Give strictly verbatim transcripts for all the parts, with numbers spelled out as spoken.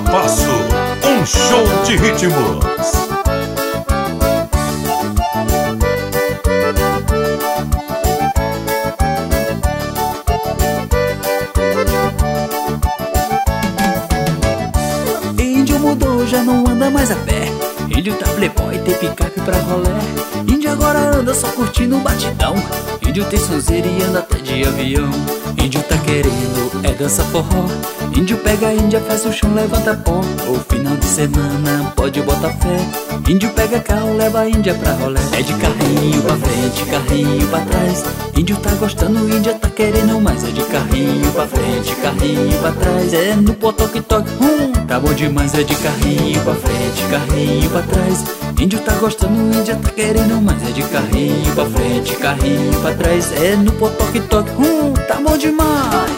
Passo, um show de ritmos. Índio mudou, já não anda mais a pé. Índio tá playboy, tem picape pra rolé. Índio agora anda só curtindo o batidão. Índio tem sonzeira e anda até de avião. Índio tá querendo, é dança forró. Índio pega a Índia, faz o chão, levanta pó. O final de semana pode botar fé. Índio pega carro, leva a Índia pra rolé. É de carrinho pra frente, carrinho pra trás. Índio tá gostando, Índia tá querendo mais. É de carrinho pra frente, carrinho pra trás. É no pó toque toque, hum, tá bom demais. É de carrinho pra frente, carrinho pra trás. Índio tá gostando, Índia tá querendo mais. É de carrinho pra frente, carrinho pra trás. É no pó toque toque, hum, tá bom demais.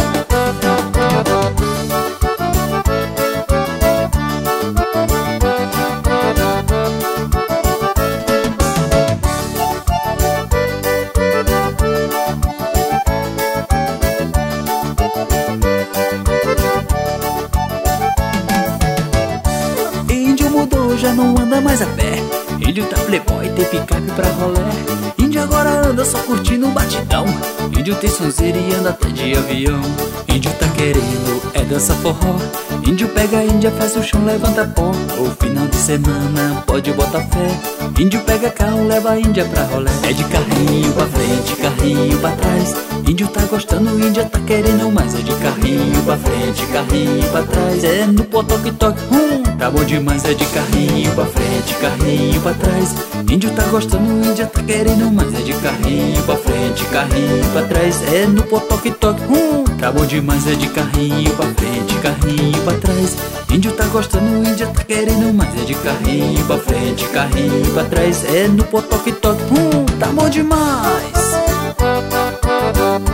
Índio mudou, já não anda mais a pé. Índio tá playboy, tem picape pra rolé. Índio agora anda só curtindo o batidão. Índio tem sonzeira e anda até de avião. Índio tá querendo, é dança forró. Índio pega a Índia, faz o chão, levanta pó. O final de semana pode botar fé. Índio pega carro, leva a Índia pra rolé. É de carrinho pra frente, carrinho pra trás. Índio tá gostando, Índia tá querendo mais. É de carrinho pra frente, carrinho pra trás. É no pó toque toque, hum, tá bom demais. É de carrinho pra frente, carrinho pra trás. Índio tá gostando, Índia tá querendo mais. É de carrinho pra frente, carrinho pra trás. É no pó toque toque, hum, tá bom demais. É de carrinho pra frente, carrinho pra trás. Índio tá gostando, Índia tá querendo mais. É de carrinho pra frente, carrinho pra trás. É no pó toque toque, hum, tá bom demais.